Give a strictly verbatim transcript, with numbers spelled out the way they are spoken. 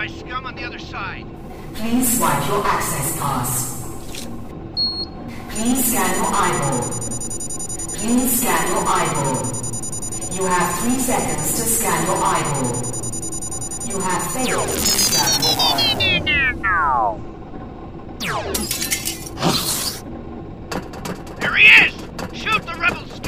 scum on the other side. Please swipe your access pass. Please scan your eyeball. Please scan your eyeball. You have three seconds to scan your eyeball. You have failed to scan your eyeball. There he is! Shoot the rebel scum!